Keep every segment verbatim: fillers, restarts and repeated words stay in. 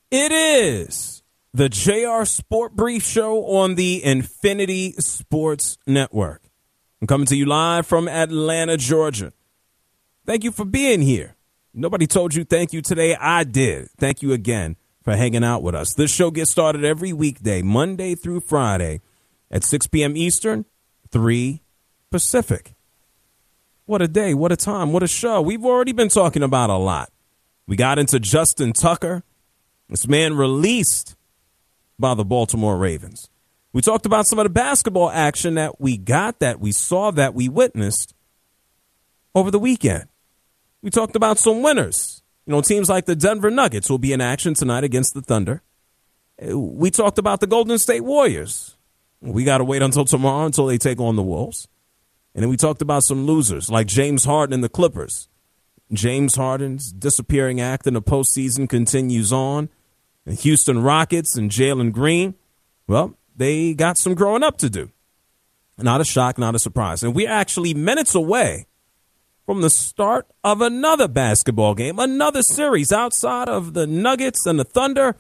It is the J R Sport Brief Show on the Infinity Sports Network. I'm coming to you live from Atlanta, Georgia. Thank you for being here. Nobody told you thank you today. I did. Thank you again for hanging out with us. This show gets started every weekday, Monday through Friday at six p.m. Eastern, three Pacific. What a day, what a time, what a show. We've already been talking about a lot. We got into Justin Tucker. This man released by the Baltimore Ravens. We talked about some of the basketball action that we got, that we saw, that we witnessed over the weekend. We talked about some winners. You know, teams like the Denver Nuggets will be in action tonight against the Thunder. We talked about the Golden State Warriors. We got to wait until tomorrow until they take on the Wolves. And then we talked about some losers like James Harden and the Clippers. James Harden's disappearing act in the postseason continues on. The Houston Rockets and Jalen Green, well, they got some growing up to do. Not a shock, not a surprise. And we're actually minutes away from the start of another basketball game, another series outside of the Nuggets and the Thunder.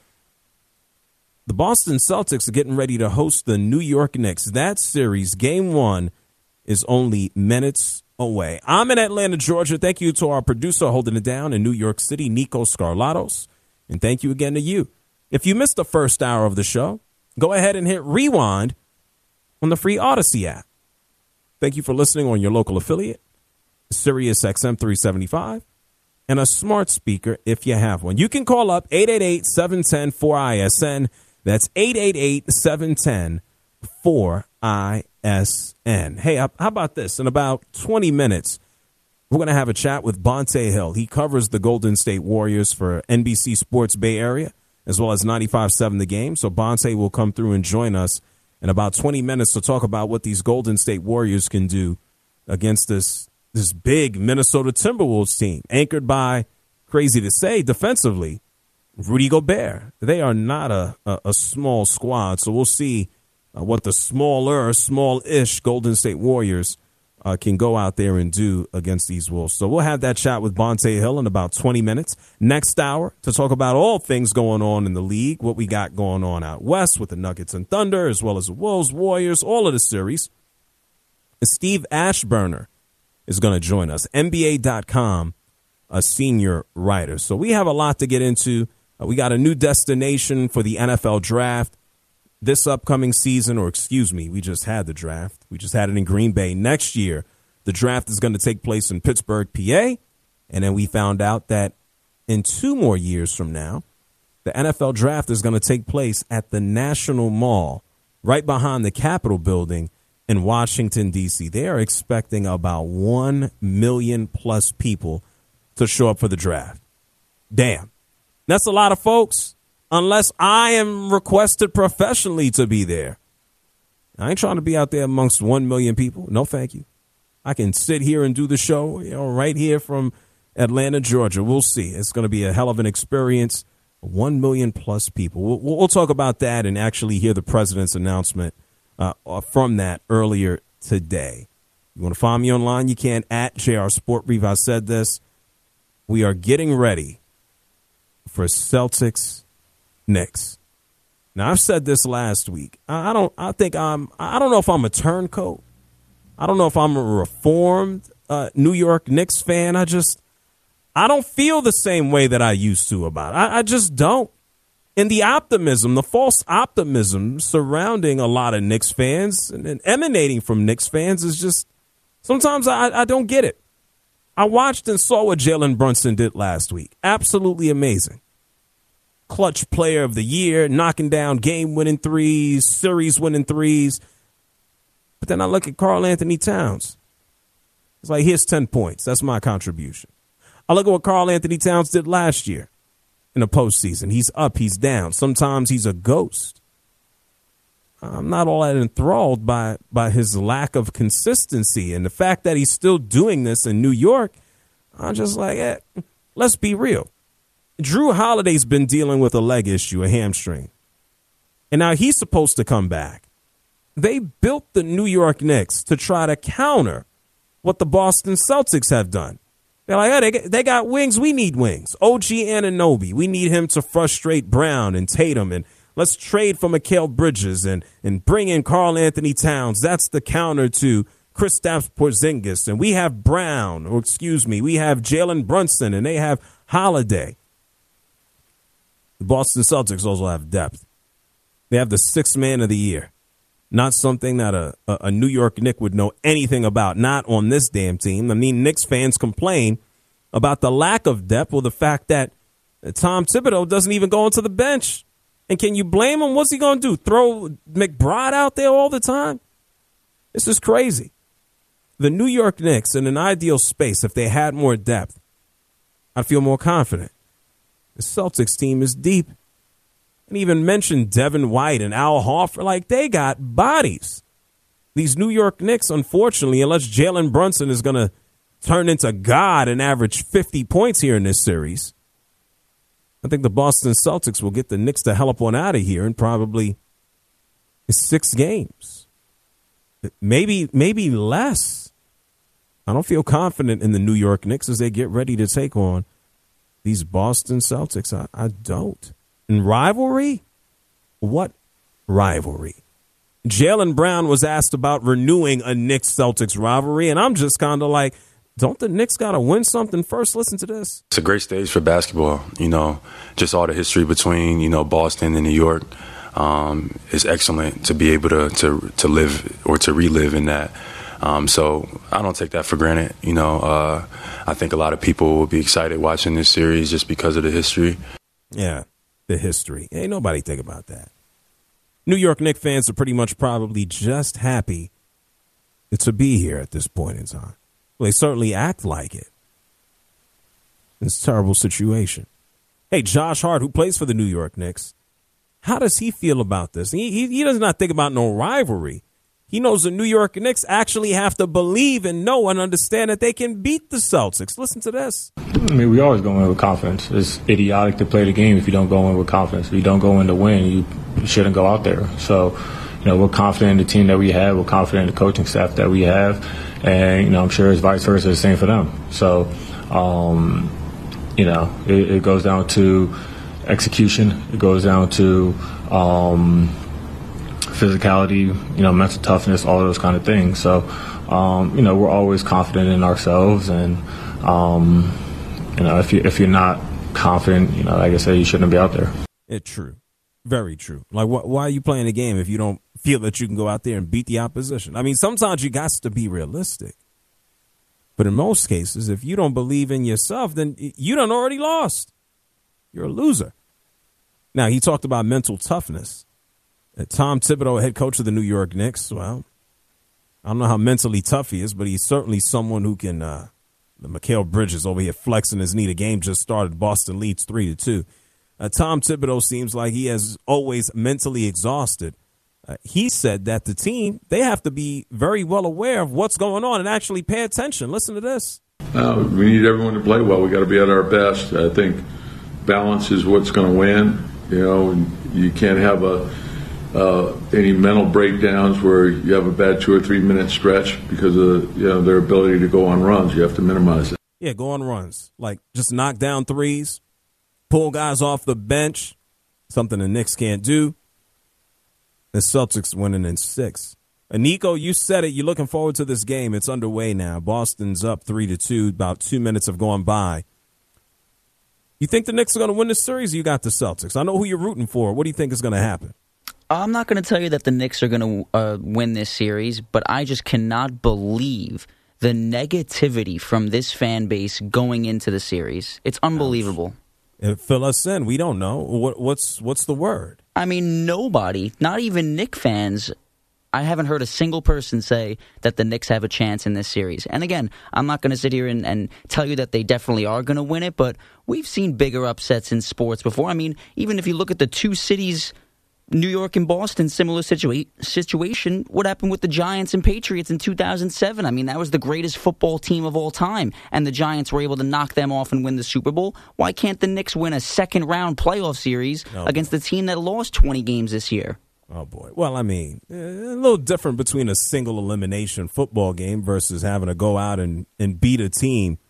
The Boston Celtics are getting ready to host the New York Knicks. That series, game one, is only minutes away. I'm in Atlanta, Georgia. Thank you to our producer holding it down in New York City, Nico Scarlatos. And thank you again to you. If you missed the first hour of the show, go ahead and hit rewind on the free Odyssey app. Thank you for listening on your local affiliate, Sirius X M three seventy-five, and a smart speaker if you have one. You can call up eight eight eight, seven one zero, four I S N. That's eight eight eight, seven one zero, four I S N. Hey, how about this? In about twenty minutes, we're going to have a chat with Bonta Hill. He covers the Golden State Warriors for N B C Sports Bay Area, as well as ninety-five point seven The Game. So Bonta will come through and join us in about twenty minutes to talk about what these Golden State Warriors can do against this, this big Minnesota Timberwolves team, anchored by, crazy to say, defensively, Rudy Gobert. They are not a, a, a small squad, so we'll see uh, what the smaller, small-ish Golden State Warriors Uh, can go out there and do against these Wolves. So we'll have that chat with Bonta Hill in about twenty minutes. Next hour to talk about all things going on in the league, what we got going on out west with the Nuggets and Thunder, as well as the Wolves, Warriors, all of the series. Steve Ashburner is going to join us, N B A dot com, a senior writer. So we have a lot to get into. Uh, we got a new destination for the N F L draft this upcoming season, or excuse me, we just had the draft. We just had it in Green Bay. Next year, the draft is going to take place in Pittsburgh, P A. And then we found out that in two more years from now, the N F L draft is going to take place at the National Mall, right behind the Capitol building in Washington, D C. They are expecting about one million plus people to show up for the draft. Damn. That's a lot of folks. Unless I am requested professionally to be there. I ain't trying to be out there amongst one million people. No, thank you. I can sit here and do the show, you know, right here from Atlanta, Georgia. We'll see. It's going to be a hell of an experience. One million plus people. We'll, we'll talk about that and actually hear the president's announcement uh, from that earlier today. You want to find me online? You can at J R Sport Brief. I said this. We are getting ready for Celtics Knicks. Now, I've said this last week. I don't. I think I'm. I don't know if I'm a turncoat. I don't know if I'm a reformed uh, New York Knicks fan. I just. I don't feel the same way that I used to about it. I, I just don't. And the optimism, the false optimism surrounding a lot of Knicks fans and, and emanating from Knicks fans is just. Sometimes I, I don't get it. I watched and saw what Jalen Brunson did last week. Absolutely amazing. Clutch player of the year, knocking down game-winning threes, series-winning threes. But then I look at Karl Anthony Towns. It's like, here's ten points. That's my contribution. I look at what Karl Anthony Towns did last year in the postseason. He's up, he's down. Sometimes he's a ghost. I'm not all that enthralled by, by his lack of consistency. And the fact that he's still doing this in New York, I'm just like, eh, let's be real. Drew Holiday's been dealing with a leg issue, a hamstring. And now he's supposed to come back. They built the New York Knicks to try to counter what the Boston Celtics have done. They're like, oh, they, they got wings. We need wings. O G Anunoby. We need him to frustrate Brown and Tatum. And let's trade for Mikal Bridges and, and bring in Karl Anthony Towns. That's the counter to Kristaps Porzingis. And we have Brown, or excuse me, we have Jalen Brunson, and they have Holiday. The Boston Celtics also have depth. They have the sixth man of the year. Not something that a, a, a New York Knick would know anything about. Not on this damn team. I mean, Knicks fans complain about the lack of depth or the fact that Tom Thibodeau doesn't even go onto the bench. And can you blame him? What's he going to do? Throw McBride out there all the time? This is crazy. The New York Knicks, in an ideal space, if they had more depth, I'd feel more confident. The Celtics team is deep. And even mentioned Devin White and Al Horford, like they got bodies. These New York Knicks, unfortunately, unless Jalen Brunson is going to turn into God and average fifty points here in this series, I think the Boston Celtics will get the Knicks the hell up on out of here in probably six games. Maybe, maybe less. I don't feel confident in the New York Knicks as they get ready to take on these Boston Celtics. I, I don't. In rivalry? What rivalry? Jaylen Brown was asked about renewing a Knicks-Celtics rivalry, and I'm just kind of like, don't the Knicks got to win something first? Listen to this. It's a great stage for basketball. You know, just all the history between, you know, Boston and New York um, is excellent to be able to, to, to live or to relive in that. Um, so I don't take that for granted. You know, uh, I think a lot of people will be excited watching this series just because of the history. Yeah. The history. Ain't nobody think about that. New York Knicks fans are pretty much probably just happy to be here at this point in time. Well, they certainly act like it. It's a terrible situation. Hey, Josh Hart, who plays for the New York Knicks, how does he feel about this? He, he, he does not think about no rivalry. He knows the New York Knicks actually have to believe and know and understand that they can beat the Celtics. Listen to this. I mean, we always go in with confidence. It's idiotic to play the game if you don't go in with confidence. If you don't go in to win, you, you shouldn't go out there. So, you know, we're confident in the team that we have. We're confident in the coaching staff that we have. And, you know, I'm sure it's vice versa, the same for them. So, um, you know, it, it goes down to execution. It goes down to um, physicality, you know, mental toughness, all of those kind of things. So, um, you know, we're always confident in ourselves. And, um, you know, if, you, if you're not confident, you know, like I said, you shouldn't be out there. It's true. Very true. Like, wh- why are you playing the game if you don't feel that you can go out there and beat the opposition? I mean, sometimes you got to be realistic. But in most cases, if you don't believe in yourself, then you done already lost. You're a loser. Now, he talked about mental toughness. Uh, Tom Thibodeau, head coach of the New York Knicks, well, I don't know how mentally tough he is, but he's certainly someone who can uh, – the Mikal Bridges over here flexing his knee. The game just started. Boston leads three to two. Uh, Tom Thibodeau seems like he has always mentally exhausted. Uh, he said that the team, they have to be very well aware of what's going on and actually pay attention. Listen to this. Uh, we need everyone to play well. We got to be at our best. I think balance is what's going to win. You know, and you can't have a uh, any mental breakdowns where you have a bad two or three minute stretch because of, you know, their ability to go on runs. You have to minimize it. Yeah, go on runs. Like, just knock down threes, pull guys off the bench, something the Knicks can't do. The Celtics winning in six. And Nico, you said it. You're looking forward to this game. It's underway now. Boston's up three to two. About two minutes have gone by. You think the Knicks are going to win this series, or you got the Celtics? I know who you're rooting for. What do you think is going to happen? I'm not going to tell you that the Knicks are going to uh, win this series, but I just cannot believe the negativity from this fan base going into the series. It's unbelievable. Ouch. Fill us in. We don't know. What, what's what's the word? I mean, nobody, not even Knicks fans, I haven't heard a single person say that the Knicks have a chance in this series. And again, I'm not going to sit here and, and tell you that they definitely are going to win it, but we've seen bigger upsets in sports before. I mean, even if you look at the two cities, New York and Boston, similar situa- situation. What happened with the Giants and Patriots in two thousand seven? I mean, that was the greatest football team of all time, and the Giants were able to knock them off and win the Super Bowl. Why can't the Knicks win a second-round playoff series oh, against the team that lost twenty games this year? Oh, boy. Well, I mean, a little different between a single elimination football game versus having to go out and, and beat a team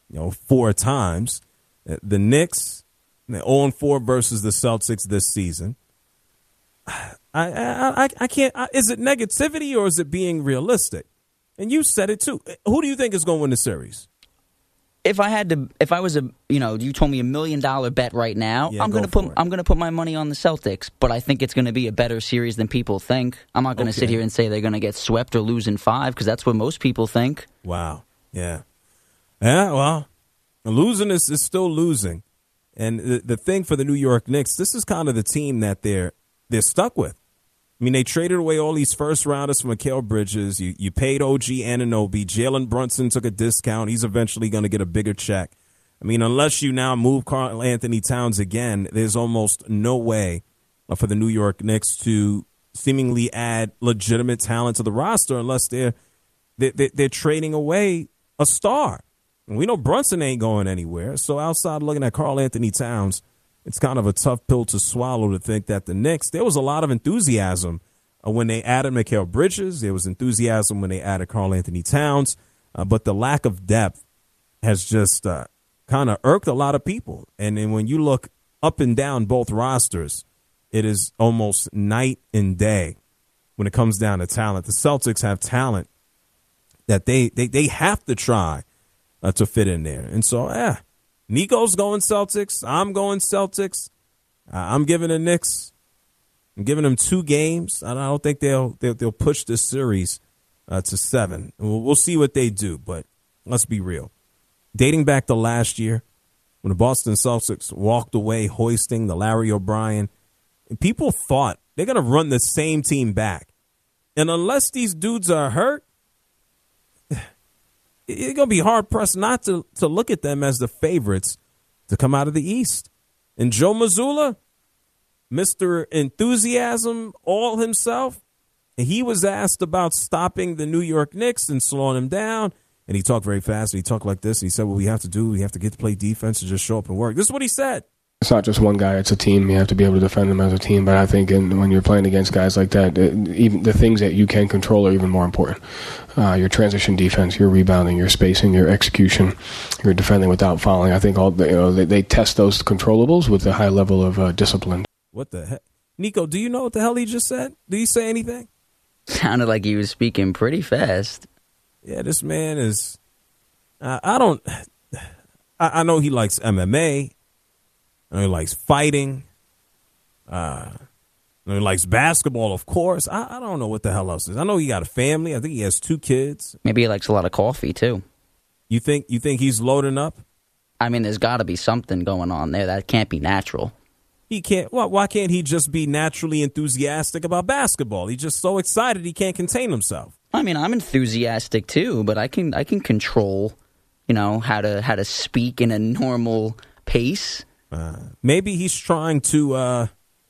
you know, four times. The Knicks, oh and four versus the Celtics this season. I, I, I, I can't. I, is it negativity or is it being realistic? And you said it too. Who do you think is going to win the series? If I had to, if I was a, you know, you told me a million dollar bet right now, Yeah, I'm go gonna put, for it. I'm gonna put my money on the Celtics. But I think it's gonna be a better series than people think. I'm not gonna Okay. sit here and say they're gonna get swept or lose in five because that's what most people think. Wow. Yeah. Yeah. Well, losing is, is still losing, and the the thing for the New York Knicks, this is kind of the team that they're they're stuck with. I mean, they traded away all these first rounders from Mikal Bridges. You you paid O G Anunoby. Jalen Brunson took a discount. He's eventually going to get a bigger check. I mean, unless you now move Karl Anthony Towns again, there's almost no way for the New York Knicks to seemingly add legitimate talent to the roster unless they're they're, they're trading away a star. And we know Brunson ain't going anywhere. So outside looking at Karl Anthony Towns, it's kind of a tough pill to swallow to think that the Knicks, there was a lot of enthusiasm uh, when they added Mikal Bridges. There was enthusiasm when they added Karl Anthony Towns. Uh, but the lack of depth has just uh, kind of irked a lot of people. And then when you look up and down both rosters, it is almost night and day when it comes down to talent. The Celtics have talent that they, they, they have to try uh, to fit in there. And so, yeah. Nico's going Celtics. I'm going Celtics. Uh, I'm giving the Knicks. I'm giving them two games. I don't think they'll they'll, they'll push this series uh, to seven. We'll, we'll see what they do, but let's be real. Dating back to last year, when the Boston Celtics walked away hoisting the Larry O'Brien, people thought they're going to run the same team back. And unless these dudes are hurt, it's going to be hard-pressed not to, to look at them as the favorites to come out of the East. And Joe Mazzulla, Mister Enthusiasm, all himself, and he was asked about stopping the New York Knicks and slowing them down. And he talked very fast, and he talked like this, and he said, what we have to do, we have to get to play defense and just show up and work. This is what he said. It's not just one guy, it's a team. You have to be able to defend them as a team. But I think in, when you're playing against guys like that, it, even the things that you can control are even more important. Uh, your transition defense, your rebounding, your spacing, your execution, your defending without fouling. I think all the, you know, they, they test those controllables with a high level of uh, discipline. What the heck? Nico, do you know what the hell he just said? Did he say anything? Sounded like he was speaking pretty fast. Yeah, this man is, uh, I don't, I, I know he likes M M A. I know he likes fighting. Uh, I know he likes basketball, of course. I, I don't know what the hell else is. I know he got a family. I think he has two kids. Maybe he likes a lot of coffee, too. You think you think he's loading up? I mean, there's got to be something going on there. That can't be natural. He can't. Why, why can't he just be naturally enthusiastic about basketball? He's just so excited he can't contain himself. I mean, I'm enthusiastic, too, but I can I can control, you know, how to how to speak in a normal pace. Uh, maybe he's trying to, uh,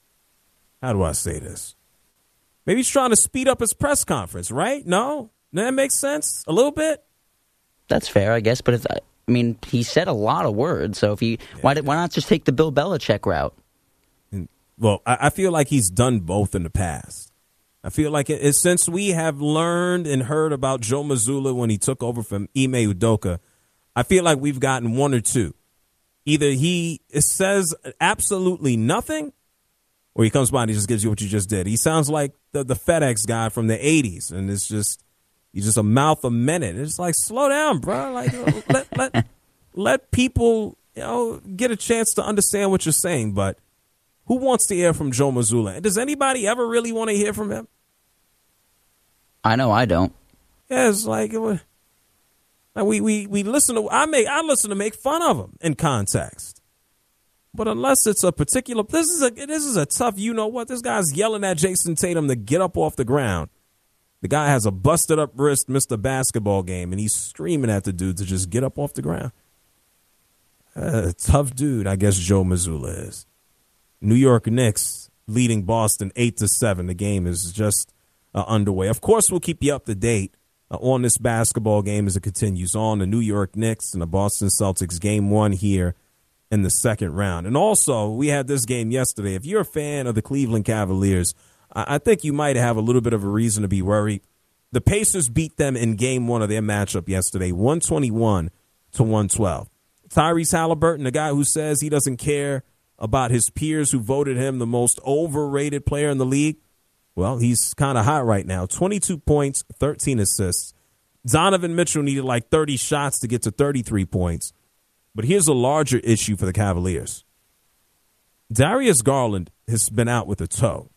how do I say this? Maybe he's trying to speed up his press conference, right? No? That makes sense? A little bit? That's fair, I guess. But if, I mean, he said a lot of words. So if he, yeah. why, did, why not just take the Bill Belichick route? And, well, I, I feel like he's done both in the past. I feel like it, it, since we have learned and heard about Joe Mazzulla when he took over from Ime Udoka, I feel like we've gotten one or two. Either he says absolutely nothing, or he comes by and he just gives you what you just did. He sounds like the, the FedEx guy from the eighties, and it's just he's just a mouth a minute. It's like, slow down, bro. Like let let let people, you know, get a chance to understand what you're saying. But who wants to hear from Joe Mazzulla? Does anybody ever really want to hear from him? I know I don't. Yeah, it's like it was, We we we listen to I make I listen to make fun of him in context, but unless it's a particular this is a this is a tough you know what this guy's yelling at Jason Tatum to get up off the ground. The guy has a busted up wrist, missed a basketball game, and he's screaming at the dude to just get up off the ground. Uh, tough dude, I guess Joe Mazzulla is. New York Knicks leading Boston eight to seven. The game is just uh, underway. Of course, we'll keep you up to date Uh, on this basketball game as it continues on. The New York Knicks and the Boston Celtics game one here in the second round. And also, we had this game yesterday. If you're a fan of the Cleveland Cavaliers, I, I think you might have a little bit of a reason to be worried. The Pacers beat them in game one of their matchup yesterday, one twenty-one to one twelve. Tyrese Halliburton, the guy who says he doesn't care about his peers who voted him the most overrated player in the league, well, he's kind of hot right now. twenty-two points, thirteen assists. Donovan Mitchell needed like thirty shots to get to thirty-three points. But here's a larger issue for the Cavaliers. Darius Garland has been out with a toe.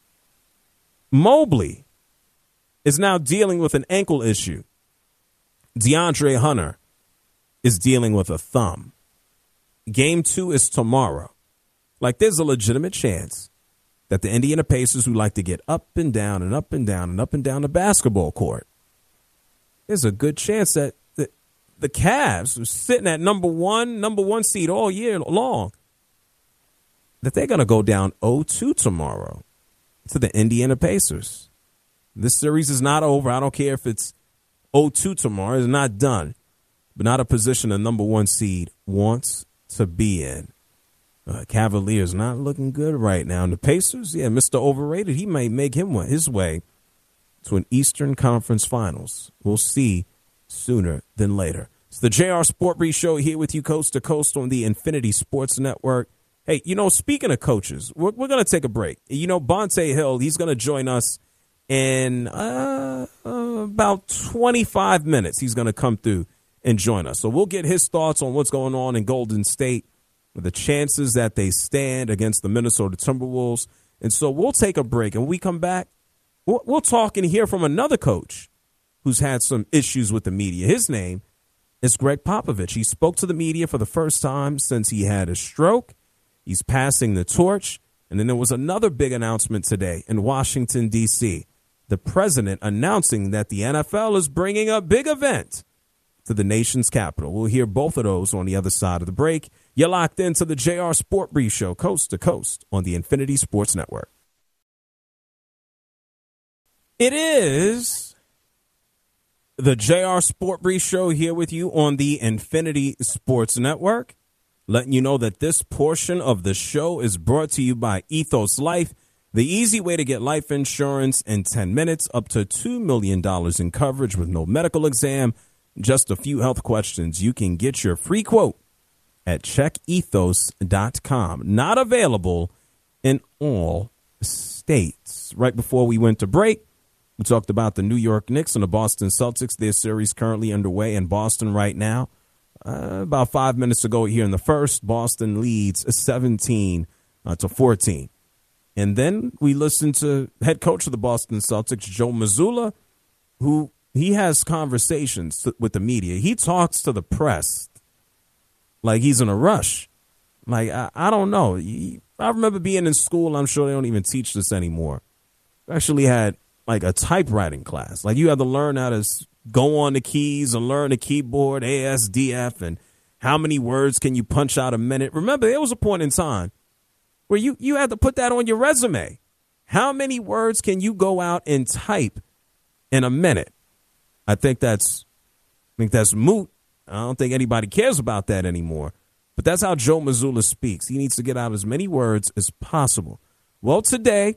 Mobley is now dealing with an ankle issue. DeAndre Hunter is dealing with a thumb. Game two is tomorrow. Like, there's a legitimate chance that the Indiana Pacers, who like to get up and down and up and down and up and down the basketball court, there's a good chance that the, the Cavs, who's sitting at number one, number one seed all year long, that they're going to go down oh two tomorrow to the Indiana Pacers. This series is not over. I don't care if it's oh two tomorrow. It's not done. But not a position a number one seed wants to be in. Uh, Cavaliers not looking good right now. And the Pacers, yeah, Mister Overrated, he may make him his way to an Eastern Conference Finals. We'll see sooner than later. It's the J R Sport Brief Show here with you coast to coast on the Infinity Sports Network. Hey, you know, speaking of coaches, we're, we're going to take a break. You know, Bonte Hill, he's going to join us in uh, uh, about twenty-five minutes. He's going to come through and join us. So we'll get his thoughts on what's going on in Golden State, the chances that they stand against the Minnesota Timberwolves. And so we'll take a break. And when we come back, we'll, we'll talk and hear from another coach who's had some issues with the media. His name is Greg Popovich. He spoke to the media for the first time since he had a stroke. He's passing the torch. And then there was another big announcement today in Washington, D C The president announcing that the N F L is bringing a big event to the nation's capital. We'll hear both of those on the other side of the break. You're locked into the J R Sport Brief Show, coast to coast on the Infinity Sports Network. It is the J R Sport Brief Show here with you on the Infinity Sports Network, letting you know that this portion of the show is brought to you by Ethos Life, the easy way to get life insurance in ten minutes, up to two million dollars in coverage with no medical exam. Just a few health questions. You can get your free quote at check ethos dot com. Not available in all states. Right before we went to break, we talked about the New York Knicks and the Boston Celtics. Their series currently underway in Boston right now. Uh, about five minutes ago here in the first, Boston leads seventeen uh, to fourteen. And then we listened to head coach of the Boston Celtics, Joe Mazzulla, who he has conversations with the media. He talks to the press like he's in a rush. Like, I, I don't know. I remember being in school. I'm sure they don't even teach this anymore. I actually had like a typewriting class. Like, you had to learn how to go on the keys and learn the keyboard, A S D F, and how many words can you punch out a minute. Remember, there was a point in time where you, you had to put that on your resume. How many words can you go out and type in a minute? I think that's I think that's moot. I don't think anybody cares about that anymore. But that's how Joe Mazzulla speaks. He needs to get out as many words as possible. Well, today,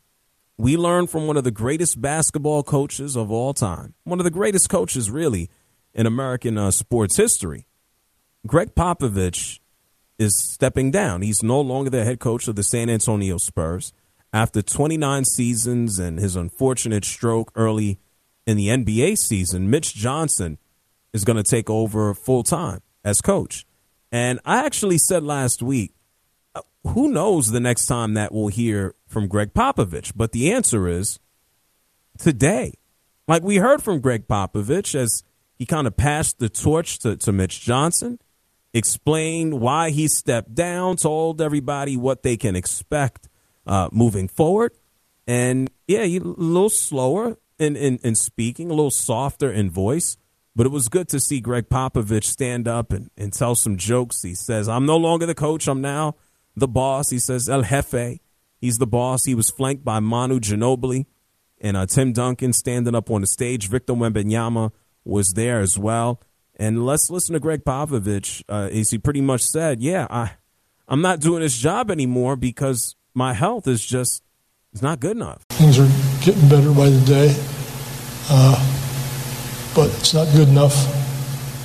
we learned from one of the greatest basketball coaches of all time, one of the greatest coaches, really, in American uh, sports history. Greg Popovich is stepping down. He's no longer the head coach of the San Antonio Spurs. After twenty-nine seasons and his unfortunate stroke early in the N B A season, Mitch Johnson is going to take over full-time as coach. And I actually said last week, who knows the next time that we'll hear from Greg Popovich? But the answer is today. Like, we heard from Greg Popovich as he kind of passed the torch to, to Mitch Johnson, explained why he stepped down, told everybody what they can expect uh, moving forward. And, yeah, he, a little slower in, in, in speaking, a little softer in voice. But it was good to see Greg Popovich stand up and, and tell some jokes. He says, I'm no longer the coach. I'm now the boss. He says, El Jefe. He's the boss. He was flanked by Manu Ginobili and uh, Tim Duncan standing up on the stage. Victor Wembanyama was there as well. And let's listen to Greg Popovich uh, as he pretty much said, yeah, I, I'm not doing this job anymore because my health is just it's not good enough. Things are getting better by the day, uh, but it's not good enough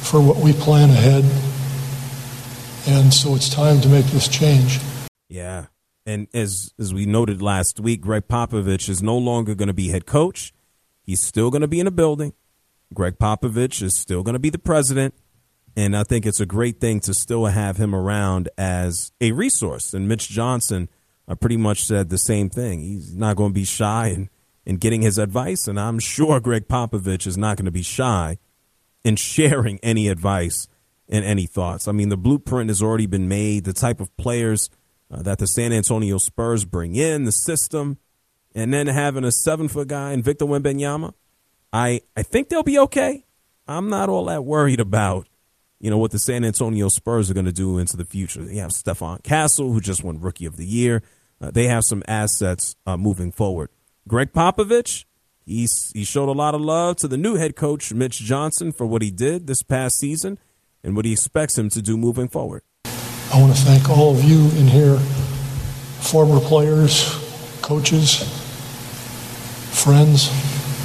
for what we plan ahead. And so it's time to make this change. Yeah. And as as we noted last week, Greg Popovich is no longer going to be head coach. He's still going to be in the building. Greg Popovich is still going to be the president. And I think it's a great thing to still have him around as a resource. And Mitch Johnson uh, pretty much said the same thing. He's not going to be shy in, in getting his advice. And I'm sure Greg Popovich is not going to be shy in sharing any advice and any thoughts. I mean, the blueprint has already been made. The type of players uh, that the San Antonio Spurs bring in, the system, and then having a seven-foot guy in Victor Wembanyama, I, I think they'll be okay. I'm not all that worried about, you know, what the San Antonio Spurs are going to do into the future. They have Stephon Castle, who just won Rookie of the Year. Uh, they have some assets uh, moving forward. Greg Popovich, he's, he showed a lot of love to the new head coach, Mitch Johnson, for what he did this past season and what he expects him to do moving forward. I want to thank all of you in here, former players, coaches, friends,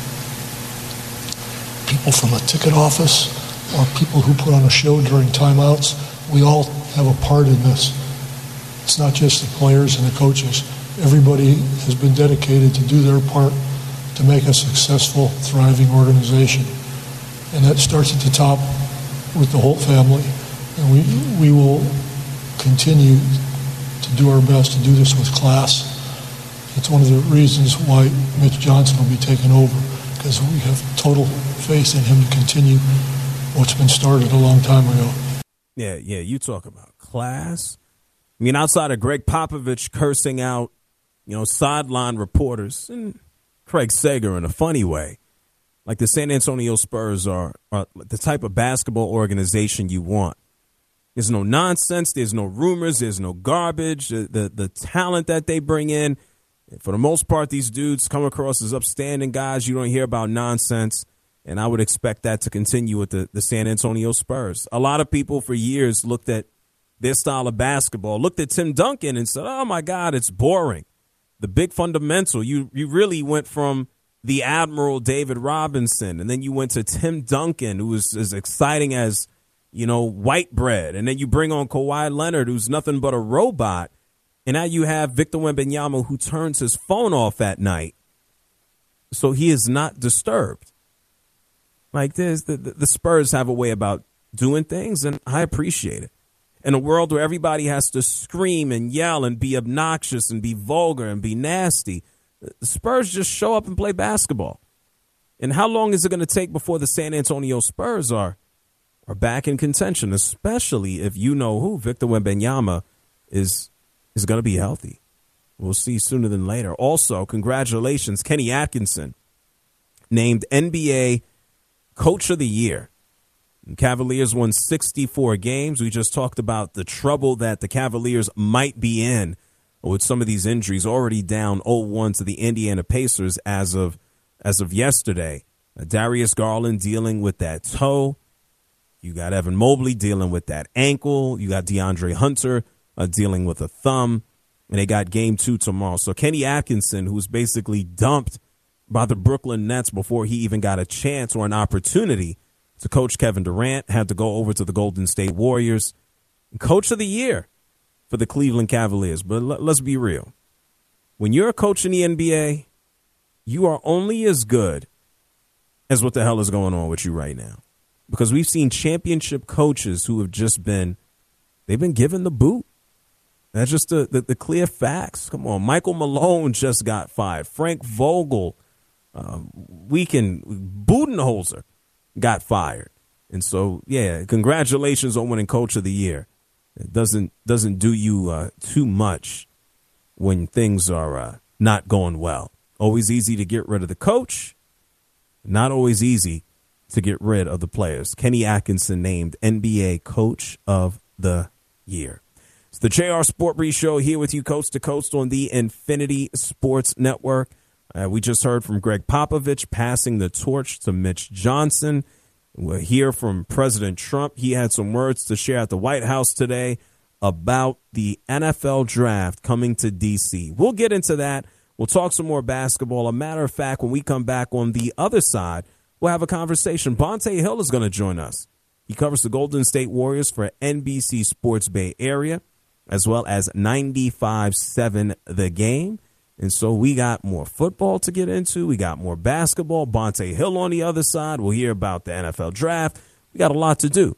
people from a ticket office, or people who put on a show during timeouts. We all have a part in this. It's not just the players and the coaches. Everybody has been dedicated to do their part to make a successful, thriving organization. And that starts at the top with the whole family. And we we will continue to do our best to do this with class. It's one of the reasons why Mitch Johnson will be taking over, because we have total faith in him to continue what's been started a long time ago. Yeah, yeah, you talk about class. I mean, outside of Greg Popovich cursing out, you know, sideline reporters and Craig Sager in a funny way, like the San Antonio Spurs are, are the type of basketball organization you want. There's no nonsense. There's no rumors. There's no garbage. The, the, the talent that they bring in, for the most part, these dudes come across as upstanding guys. You don't hear about nonsense. And I would expect that to continue with the, the San Antonio Spurs. A lot of people for years looked at their style of basketball, looked at Tim Duncan and said, oh, my God, it's boring. The big fundamental, you you really went from the Admiral David Robinson, and then you went to Tim Duncan, who was as exciting as, you know, white bread. And then you bring on Kawhi Leonard, who's nothing but a robot. And now you have Victor Wembanyama, who turns his phone off at night, so he is not disturbed. Like this, the, the Spurs have a way about doing things, and I appreciate it. In a world where everybody has to scream and yell and be obnoxious and be vulgar and be nasty, the Spurs just show up and play basketball. And how long is it going to take before the San Antonio Spurs are are back in contention, especially if you know who Victor Wembanyama is is going to be healthy? We'll see sooner than later. Also, congratulations, Kenny Atkinson, named N B A Coach of the Year. Cavaliers won sixty-four games. We just talked about the trouble that the Cavaliers might be in with some of these injuries. Already down oh one to the Indiana Pacers as of as of yesterday. Uh, Darius Garland dealing with that toe. You got Evan Mobley dealing with that ankle. You got DeAndre Hunter uh, dealing with a thumb. And they got game two tomorrow. So Kenny Atkinson, who's basically dumped by the Brooklyn Nets before he even got a chance or an opportunity to coach Kevin Durant, had to go over to the Golden State Warriors. Coach of the year for the Cleveland Cavaliers. But let, let's be real. When you're a coach in the N B A, you are only as good as what the hell is going on with you right now. Because we've seen championship coaches who have just been, they've been given the boot. That's just the, the, the clear facts. Come on. Michael Malone just got fired. Frank Vogel, uh, we can, Budenholzer got fired. And so, yeah, congratulations on winning Coach of the Year. It doesn't doesn't do you uh, too much when things are uh, not going well. Always easy to get rid of the coach. Not always easy to get rid of the players. Kenny Atkinson named N B A Coach of the Year. It's the J R Sport Brief Show here with you coast to coast on the Infinity Sports Network. Uh, we just heard from Greg Popovich passing the torch to Mitch Johnson. We'll hear from President Trump. He had some words to share at the White House today about the N F L draft coming to D C. We'll get into that. We'll talk some more basketball. A matter of fact, when we come back on the other side, we'll have a conversation. Bonte Hill is going to join us. He covers the Golden State Warriors for N B C Sports Bay Area, as well as ninety-five point seven The Game. And so we got more football to get into. We got more basketball. Bonte Hill on the other side. We'll hear about the N F L draft. We got a lot to do.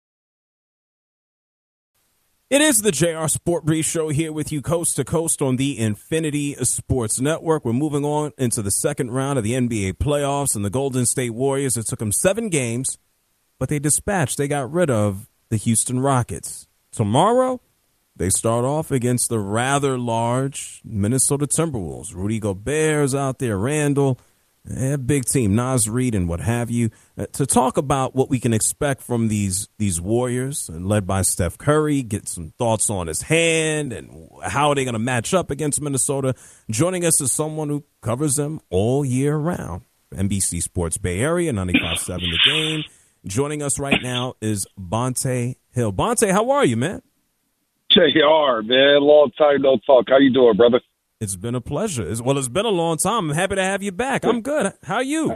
It is the J R Sport Brief Show here with you coast to coast on the Infinity Sports Network. We're moving on into the second round of the N B A playoffs, and the Golden State Warriors, it took them seven games, but they dispatched, they got rid of the Houston Rockets. Tomorrow, they start off against the rather large Minnesota Timberwolves. Rudy Gobert's out there, Randall, a big team, Naz Reid and what have you. Uh, to talk about what we can expect from these these Warriors, led by Steph Curry, get some thoughts on his hand and how are they going to match up against Minnesota. Joining us is someone who covers them all year round. N B C Sports Bay Area, ninety-five point seven The Game. Joining us right now is Bonte Hill. Bonte, how are you, man? J R, man, long time no talk. How you doing, brother? It's been a pleasure. It's, well, it's been a long time. I'm happy to have you back. I'm good. How are you?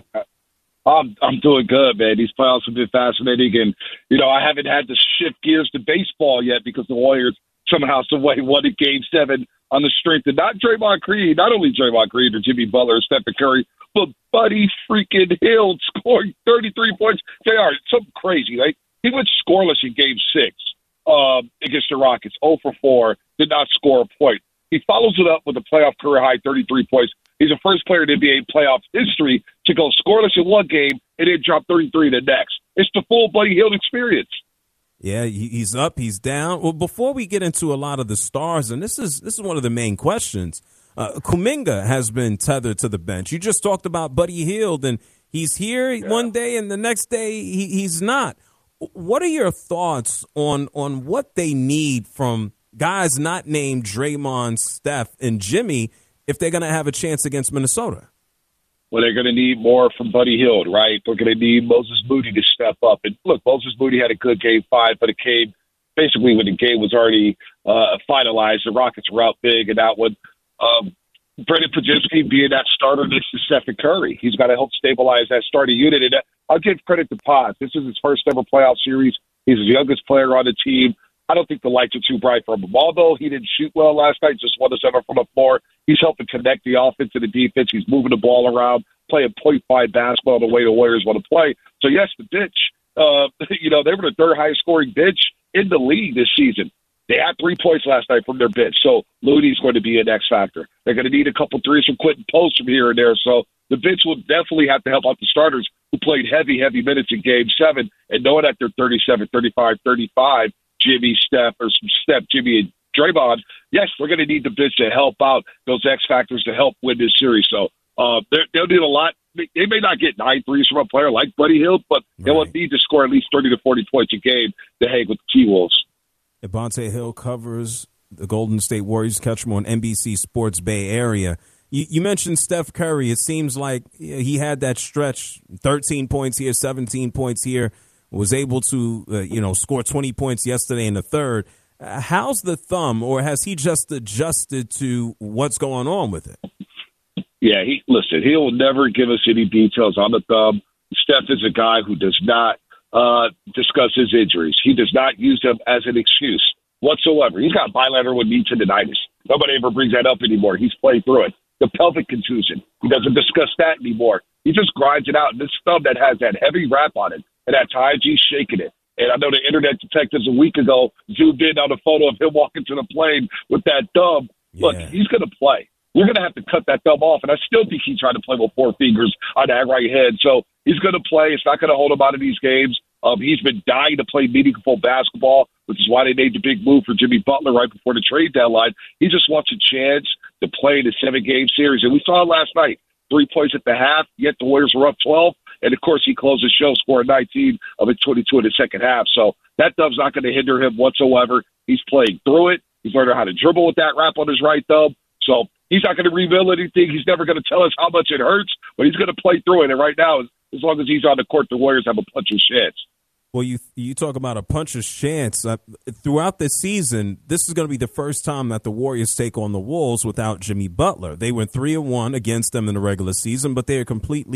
I'm I'm doing good, man. These playoffs have been fascinating, and you know I haven't had to shift gears to baseball yet because the Warriors somehow, some way, won a Game Seven on the strength of not Draymond Green, not only Draymond Green or Jimmy Butler or Stephen Curry, but Buddy freaking Hield scoring thirty-three points. J R, something crazy, right? He went scoreless in Game Six um, against the Rockets, zero for four, did not score a point. He follows it up with a playoff career high thirty-three points. He's the first player in N B A playoff history to go scoreless in one game and then drop thirty-three in the next. It's the full Buddy Hield experience. Yeah, he's up, he's down. Well, before we get into a lot of the stars, and this is this is one of the main questions, uh, Kuminga has been tethered to the bench. You just talked about Buddy Hield, and he's here yeah. one day, and the next day he, he's not. What are your thoughts on on what they need from guys not named Draymond, Steph, and Jimmy if they're going to have a chance against Minnesota? Well, they're going to need more from Buddy Hield, right? They're going to need Moses Moody to step up. And look, Moses Moody had a good game five, but it came basically when the game was already uh, finalized. The Rockets were out big in that one. Um, Brendan Pajinski being that starter next to Stephen Curry. He's got to help stabilize that starting unit. And I'll give credit to Paz. This is his first ever playoff series. He's the youngest player on the team. I don't think the lights are too bright for him. Although he didn't shoot well last night, just one to seven from the floor, he's helping connect the offense to the defense. He's moving the ball around, playing point-by basketball the way the Warriors want to play. So, yes, the bench, uh, you know, they were the third highest scoring bench in the league this season. They had three points last night from their bench. So, Looney's going to be an X factor. They're going to need a couple threes from Quentin Post from here and there. So, the bench will definitely have to help out the starters who played heavy, heavy minutes in Game seven. And knowing that they're thirty-seven, thirty-five, thirty-five, Jimmy, Steph, or some Steph, Jimmy, and Draymond, yes, we're going to need the bench to help out those X factors to help win this series. So uh, they'll need a lot. They may not get nine threes from a player like Buddy Hield, but right. They will need to score at least thirty to forty points a game to hang with the T-Wolves. Bonte Hill covers the Golden State Warriors. Catch him on N B C Sports Bay Area. You, you mentioned Steph Curry. It seems like he had that stretch, thirteen points here, seventeen points here. Was able to, uh, you know, score twenty points yesterday in the third. Uh, how's the thumb, or has he just adjusted to what's going on with it? Yeah, he listen, he'll never give us any details on the thumb. Steph is a guy who does not uh, discuss his injuries. He does not use them as an excuse whatsoever. He's got bilateral knee tendonitis. Nobody ever brings that up anymore. He's played through it. The pelvic contusion, he doesn't discuss that anymore. He just grinds it out. And this thumb that has that heavy wrap on it, and at times he's shaking it. And I know the internet detectives a week ago zoomed in on a photo of him walking to the plane with that thumb. Yeah. Look, he's going to play. We're going to have to cut that thumb off. And I still think he's trying to play with four fingers on that right hand. So he's going to play. It's not going to hold him out of these games. Um, he's been dying to play meaningful basketball, which is why they made the big move for Jimmy Butler right before the trade deadline. He just wants a chance to play in a seven-game series. And we saw it last night. Three points at the half, yet the Warriors were up twelve. And, of course, he closed the show, scoring nineteen of it, twenty-two in the second half. So that thumb's not going to hinder him whatsoever. He's playing through it. He's learning how to dribble with that wrap on his right thumb. So he's not going to reveal anything. He's never going to tell us how much it hurts, but he's going to play through it. And right now, as long as he's on the court, the Warriors have a puncher's chance. Well, you you talk about a puncher's chance. Uh, throughout the season, this is going to be the first time that the Warriors take on the Wolves without Jimmy Butler. They went three and one against them in the regular season, but they are completely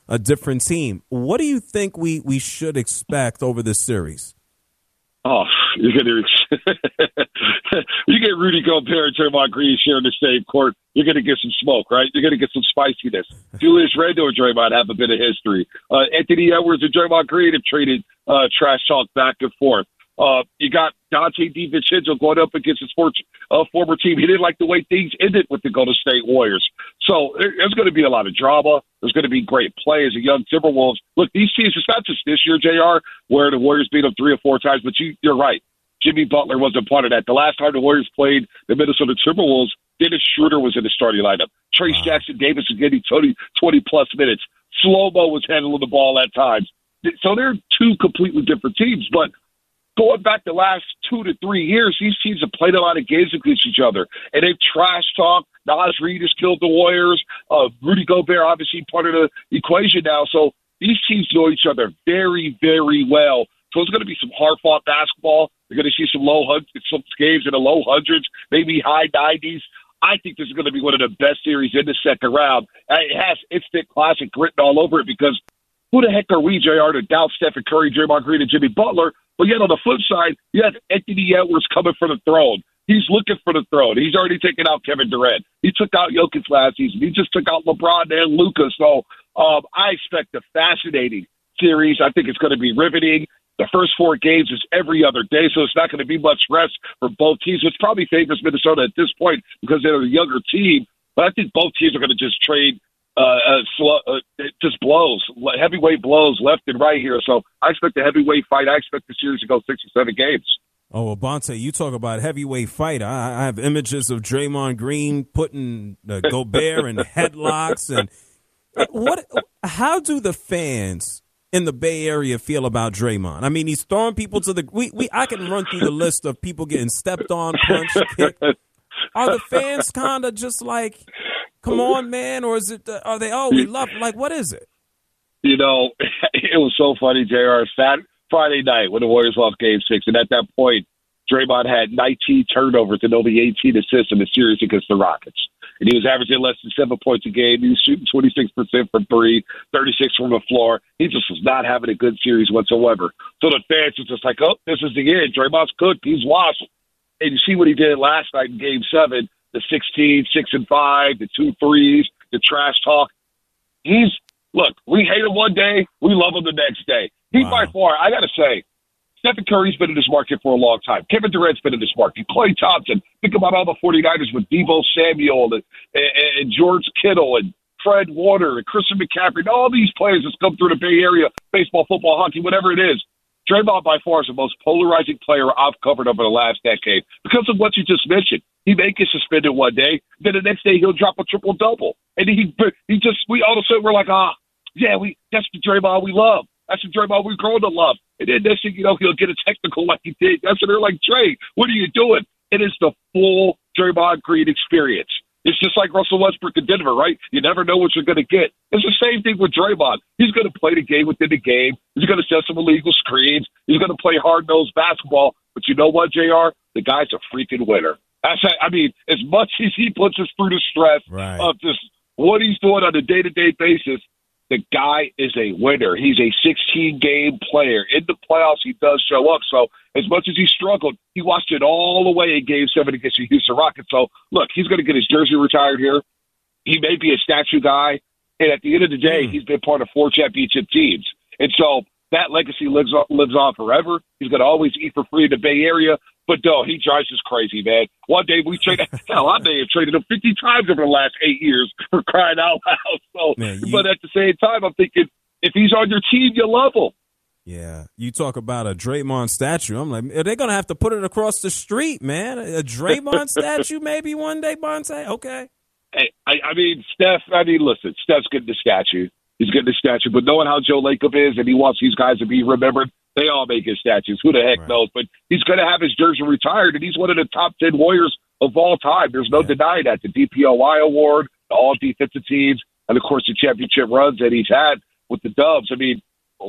a different team. What do you think we, we should expect over this series? Oh, you're gonna you get Rudy Gobert and Draymond Green sharing the same court. You're gonna get some smoke, right? You're gonna get some spiciness. Julius Randle and Draymond have a bit of history. Uh, Anthony Edwards and Draymond Green have traded uh, trash talk back and forth. Uh, you got Dante DiVincenzo going up against his for, uh, former team. He didn't like the way things ended with the Golden State Warriors. So there, there's going to be a lot of drama. There's going to be great play as a young Timberwolves. Look, these teams, it's not just this year, J R, where the Warriors beat them three or four times, but you, you're right. Jimmy Butler wasn't part of that. The last time the Warriors played the Minnesota Timberwolves, Dennis Schroeder was in the starting lineup. Trace wow. Jackson Davis was getting twenty-plus minutes. Slow-Mo was handling the ball at times. So they're two completely different teams, but going back the last two to three years, these teams have played a lot of games against each other, and they've trash talked. Nas Reed has killed the Warriors. Uh, Rudy Gobert, obviously, part of the equation now. So these teams know each other very, very well. So it's going to be some hard-fought basketball. You're going to see some low hundreds, some games in the low hundreds, maybe high nineties. I think this is going to be one of the best series in the second round. It has instant classic written all over it because who the heck are we, J R, to doubt Stephen Curry, Draymond Green, and Jimmy Butler? But yet on the flip side, you have Anthony Edwards coming for the throne. He's looking for the throne. He's already taken out Kevin Durant. He took out Jokic last season. He just took out LeBron and Luka. So um, I expect a fascinating series. I think it's going to be riveting. The first four games is every other day, so it's not going to be much rest for both teams, which probably favors Minnesota at this point because they're a younger team. But I think both teams are going to just trade uh, uh, slow, uh, just blows, heavyweight blows left and right here. So I expect a heavyweight fight. I expect the series to go six or seven games. Oh, well, Bonta, you talk about heavyweight fight. I, I have images of Draymond Green putting uh, Gobert in headlocks. And what? How do the fans in the Bay Area feel about Draymond? I mean, he's throwing people to the we, – we, I can run through the list of people getting stepped on, punched, kicked. Are the fans kind of just like, come on, man, or is it – are they, oh, we love – like, what is it? You know, it was so funny, J R. Saturday, Friday night when the Warriors lost Game Six, and at that point, Draymond had nineteen turnovers and only eighteen assists in the series against the Rockets. And he was averaging less than seven points a game. He was shooting twenty-six percent from three, thirty-six from the floor. He just was not having a good series whatsoever. So the fans were just like, oh, this is the end. Draymond's cooked. He's washed. And you see what he did last night in Game seven, the sixteen, six and five, the two threes, the trash talk. He's, look, we hate him one day. We love him the next day. He wow. by far, I got to say, Stephen Curry's been in this market for a long time. Kevin Durant's been in this market. Klay Thompson. Think about all the 49ers with Deebo Samuel and, and, and George Kittle and Fred Warner and Christian McCaffrey. And all these players that's come through the Bay Area, baseball, football, hockey, whatever it is. Draymond by far is the most polarizing player I've covered over the last decade because of what you just mentioned. He may get suspended one day, then the next day he'll drop a triple-double. And he he just, we all of a sudden we're like, ah, yeah, we that's the Draymond we love. That's the Draymond we've grown to love. And then next thing you know, he'll get a technical like he did. That's what they're like, Dre, what are you doing? It is the full Draymond Green experience. It's just like Russell Westbrook in Denver, right? You never know what you're going to get. It's the same thing with Draymond. He's going to play the game within the game. He's going to set some illegal screens. He's going to play hard-nosed basketball. But you know what, J R? The guy's a freaking winner. That's, I mean, as much as he puts us through the stress right. of just what he's doing on a day-to-day basis, the guy is a winner. He's a sixteen-game player. In the playoffs, he does show up. So as much as he struggled, he watched it all the way in Game seven against the Houston Rockets. So, look, he's going to get his jersey retired here. He may be a statue guy. And at the end of the day, mm. he's been part of four championship teams. And so that legacy lives on, lives on forever. He's going to always eat for free in the Bay Area. But, no, he drives us crazy, man. One day we traded – hell, I may have traded him fifty times over the last eight years for crying out loud. So, man, you, but at the same time, I'm thinking, if he's on your team, you love him. Yeah. You talk about a Draymond statue. I'm like, are they going to have to put it across the street, man? A Draymond statue maybe one day, Bonta? Okay. Hey, I, I mean, Steph – I mean, listen, Steph's getting the statue. He's getting the statue. But knowing how Joe Lacob is and he wants these guys to be remembered, they all make his statues. Who the heck right. knows? But he's going to have his jersey retired, and he's one of the top ten Warriors of all time. There's no yeah. denying that. The D P O Y award, the all-defensive teams, and, of course, the championship runs that he's had with the Dubs. I mean,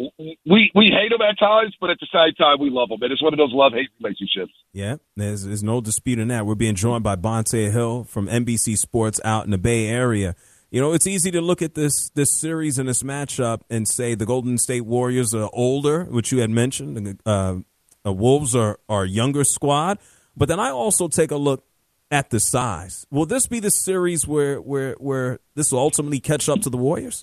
we we hate him at times, but at the same time, we love him. And it's one of those love-hate relationships. Yeah, there's, there's no dispute in that. We're being joined by Bonta Hill from N B C Sports out in the Bay Area. You know, it's easy to look at this this series and this matchup and say the Golden State Warriors are older, which you had mentioned. Uh, the Wolves are, are a younger squad. But then I also take a look at the size. Will this be the series where where where this will ultimately catch up to the Warriors?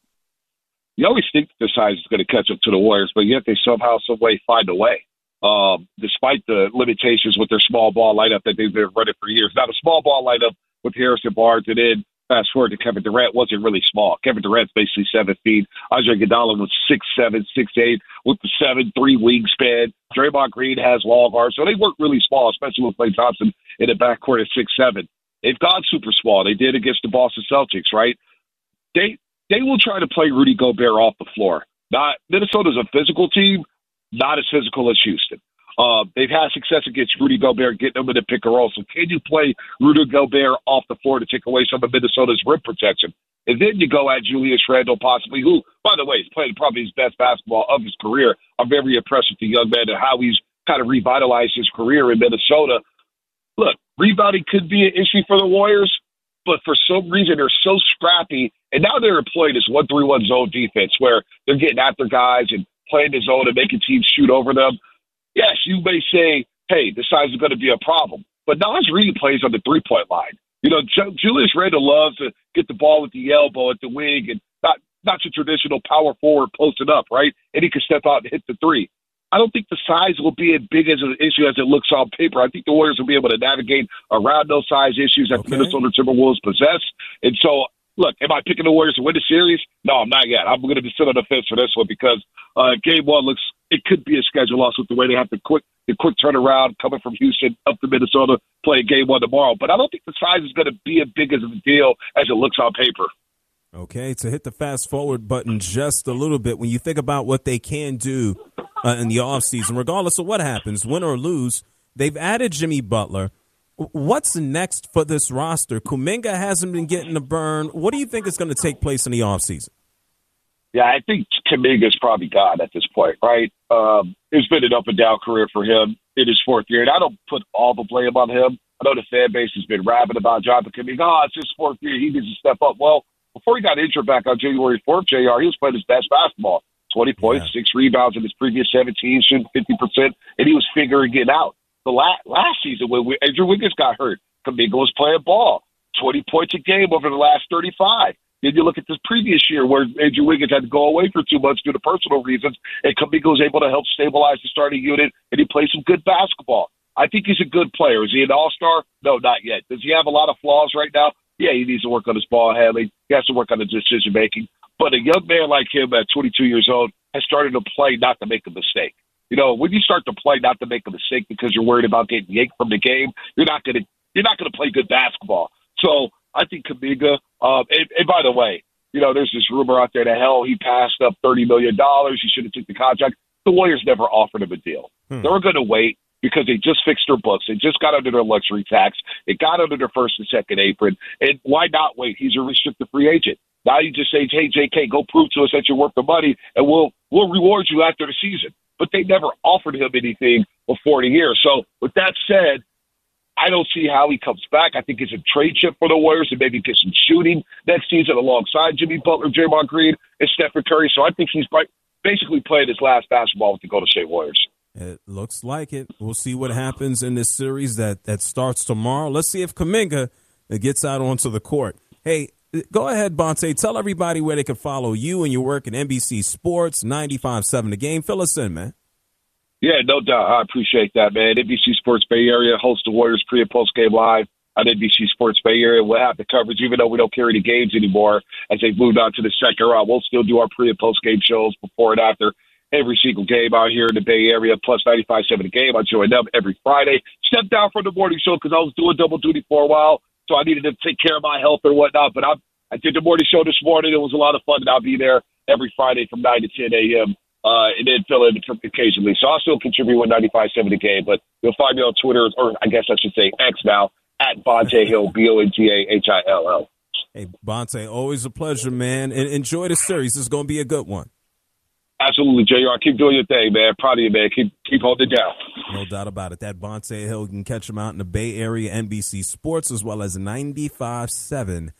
You always think the size is going to catch up to the Warriors, but yet they somehow, some way find a way. Um, despite the limitations with their small ball lineup that they've been running for years. Now, the small ball lineup with Harrison Barnes and then fast forward to Kevin Durant wasn't really small. Kevin Durant's basically seven feet. Andre Iguodala was six seven, six eight with the seven three wingspan. Draymond Green has long arms, so they weren't really small, especially with Klay Thompson in the backcourt at six seven. They've gone super small. They did against the Boston Celtics, right? They they will try to play Rudy Gobert off the floor. Not Minnesota's a physical team, not as physical as Houston. Uh, they've had success against Rudy Gobert, getting them in the pick and roll. So can you play Rudy Gobert off the floor to take away some of Minnesota's rim protection? And then you go at Julius Randle, possibly, who, by the way, is playing probably his best basketball of his career. I'm very impressed with the young man and how he's kind of revitalized his career in Minnesota. Look, rebounding could be an issue for the Warriors, but for some reason they're so scrappy, and now they're employing this one three one zone defense where they're getting after guys and playing the zone and making teams shoot over them. Yes, you may say, hey, the size is going to be a problem, but Naz Reid plays on the three-point line. You know, J- Julius Randle loves to get the ball with the elbow at the wing and not not your traditional power forward posted up, right? And he can step out and hit the three. I don't think the size will be as big as an issue as it looks on paper. I think the Warriors will be able to navigate around those size issues that okay. the Minnesota Timberwolves possess. And so, look, am I picking the Warriors to win the series? No, I'm not yet. I'm going to be sitting on the fence for this one because uh, game one looks – it could be a schedule loss with the way they have to quick the quick turnaround coming from Houston up to Minnesota, playing game one tomorrow. But I don't think the size is going to be as big as a deal as it looks on paper. Okay, to hit the fast forward button just a little bit, when you think about what they can do uh, in the offseason, regardless of what happens, win or lose, they've added Jimmy Butler. What's next for this roster? Kuminga hasn't been getting the burn. What do you think is going to take place in the offseason? Yeah, I think Kuminga's probably gone at this point, right? Um, it's been an up-and-down career for him in his fourth year, and I don't put all the blame on him. I know the fan base has been rabid about Jonathan Kuminga. Oh, it's his fourth year. He needs to step up. Well, before he got injured back on January fourth, J R, he was playing his best basketball. twenty points, yeah. six rebounds in his previous seventeen, shooting fifty percent, and he was figuring it out. The last, last season, when we, Andrew Wiggins got hurt, Kuminga was playing ball, twenty points a game over the last thirty-five. Then you look at this previous year where Andrew Wiggins had to go away for two months due to personal reasons, and Kuminga was able to help stabilize the starting unit, and he played some good basketball. I think he's a good player. Is he an all-star? No, not yet. Does he have a lot of flaws right now? Yeah, he needs to work on his ball handling. He has to work on his decision-making. But a young man like him at twenty-two years old has started to play not to make a mistake. You know, when you start to play not to make a mistake because you're worried about getting yanked from the game, you're not going to you're not going to play good basketball. So I think Kuminga, um, and, and by the way, you know, there's this rumor out there that, hell, he passed up thirty million dollars. He should have took the contract. The Warriors never offered him a deal. Hmm. They were going to wait because they just fixed their books. They just got under their luxury tax. They got under their first and second apron. And why not wait? He's a restricted free agent. Now you just say, hey, J K, go prove to us that you're worth the money, and we'll we'll reward you after the season. But they never offered him anything before the year. So with that said, I don't see how he comes back. I think it's a trade chip for the Warriors and maybe get some shooting next season alongside Jimmy Butler, Draymond Green, and Stephen Curry. So I think he's basically playing his last basketball with the Golden State Warriors. It looks like it. We'll see what happens in this series that, that starts tomorrow. Let's see if Kuminga gets out onto the court. Hey, go ahead, Bonte. Tell everybody where they can follow you and your work at N B C Sports, ninety-five point seven The Game. Fill us in, man. Yeah, no doubt. I appreciate that, man. N B C Sports Bay Area hosts the Warriors pre- and post-game live on N B C Sports Bay Area. We'll have the coverage, even though we don't carry the games anymore as they've moved on to the second round. We'll still do our pre- and post-game shows before and after every single game out here in the Bay Area, plus ninety-five point seven The Game. I join them every Friday. Stepped down from the morning show because I was doing double duty for a while, so I needed to take care of my health or whatnot. But I, I did the morning show this morning. It was a lot of fun, and I'll be there every Friday from nine to ten a.m., Uh, and then fill in occasionally. So I'll still contribute with ninety-five point seven The Game, but you'll find me on Twitter, or I guess I should say X now, at Bonte Hill, B O N T A H I L L. Hey, Bonte, always a pleasure, man. And enjoy the series. This is going to be a good one. Absolutely, J R. Keep doing your thing, man. Proud of you, man. Keep, keep holding it down. No doubt about it. That Bonte Hill, you can catch him out in the Bay Area, N B C Sports, as well as ninety-five point seven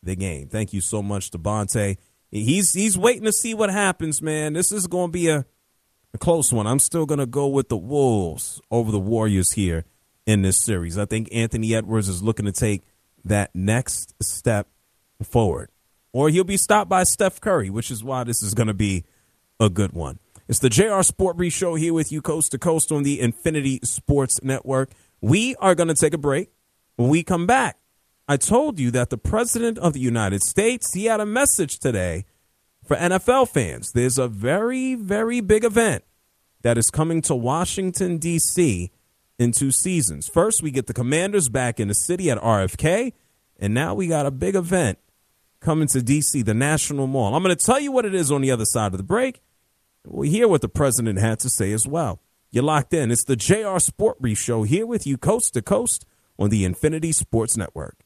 the game. Thank you so much, Devontae. He's he's waiting to see what happens, man. This is going to be a, a close one. I'm still going to go with the Wolves over the Warriors here in this series. I think Anthony Edwards is looking to take that next step forward. Or he'll be stopped by Steph Curry, which is why this is going to be a good one. It's the J R Sport Brief Show here with you coast to coast on the Infinity Sports Network. We are going to take a break. When we come back, I told you that the President of the United States, he had a message today for N F L fans. There's a very, very big event that is coming to Washington, D C in two seasons. First, we get the Commanders back in the city at R F K, and now we got a big event coming to D C, the National Mall. I'm going to tell you what it is on the other side of the break. We'll hear what the president had to say as well. You're locked in. It's the J R Sport Brief Show here with you coast to coast on the Infinity Sports Network.